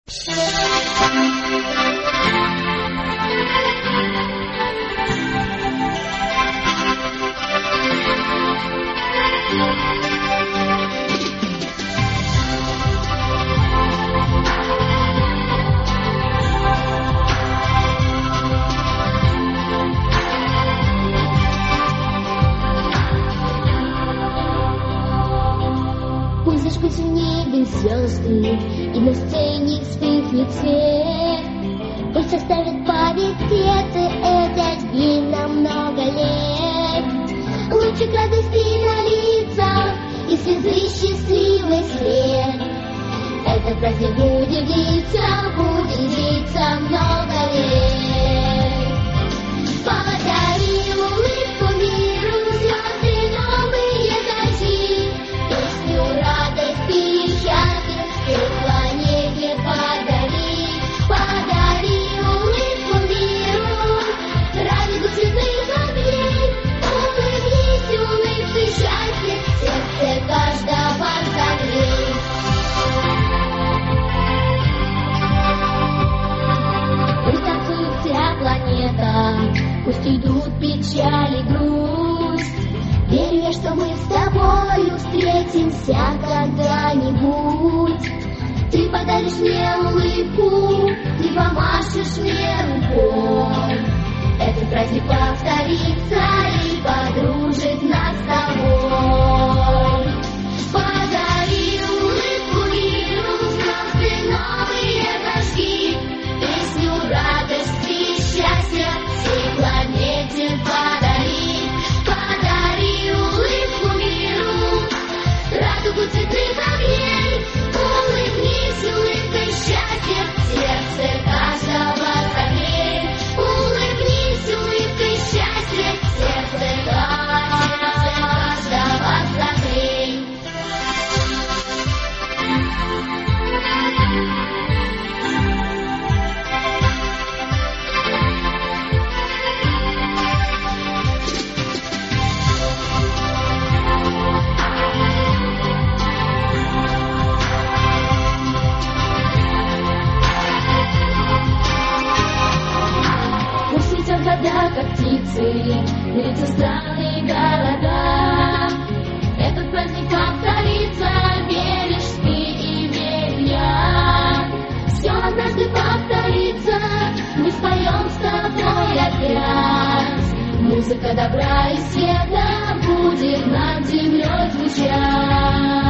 Пусть зажгут в небе звезды, и на сцене вспыхнет свет. Пусть оставят память где-то этот день на много лет. Лучик радости на лицах и слезы счастливый свет. Этот праздник будет длиться много лет. Подари улыбку миру, звезды новые дожди, песню радости и счастья всей планете подари. Подари улыбку миру, радугу цветных огней, улыбнись улыбкой счастья, сердце каждого согрей. Пусть танцует вся планета, пусть идут печаль и грусть. Верю я, что мы с тобою встретимся когда-нибудь. Ты подаришь мне улыбку, ты помашешь мне рукой. Этот праздник повторится и подружит нас с тобой. Подари улыбку миру, звезды новые дожди, песню радости и счастья всей планете подари. Подари улыбку миру, радугу цветных огней, улыбнись улыбкой счастья, сердце каждого согрей. Улыбнись улыбкой счастья, сердце каждого согрей. Пусть летят года, как птицы, летят страны и города. Этот праздник повторится, веришь ты и верю я. Все однажды повторится, мы споем с тобой опять. Музыка добра и света будет над землей звучать.